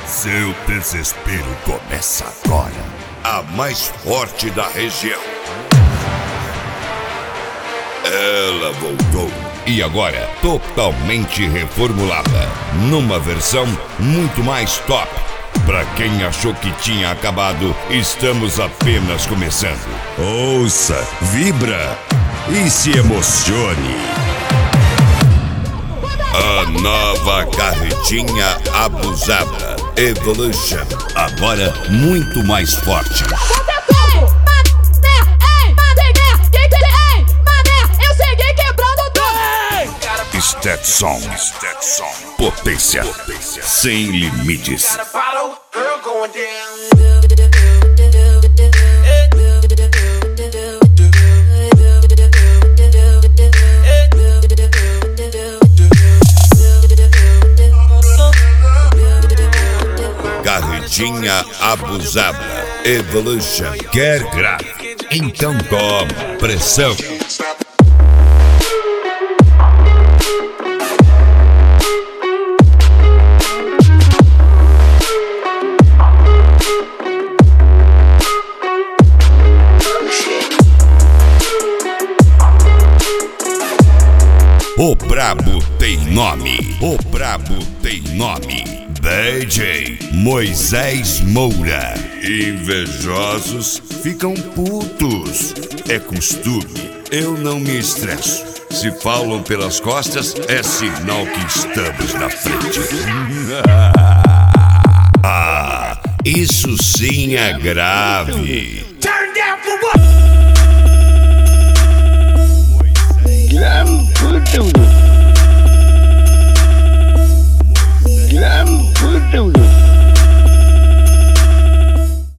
Seu desespero começa agora. A mais forte da região. Ela voltou. E agora, totalmente reformulada. Numa versão muito mais top. Pra quem achou que tinha acabado, estamos apenas começando. Ouça, vibra e se emocione. A nova carretinha abusada Evolution, agora muito mais forte. Stetson, potência sem limites. Carretinha abusada Evolution. Quer grave? Então toma pressão. O brabo tem nome. O brabo tem nome. DJ Moisés Moura. Invejosos ficam putos. É costume. Eu não me estresso. Se falam pelas costas, é sinal que estamos na frente. Ah, isso sim é grave. Turn down for what? Glam Voodoo.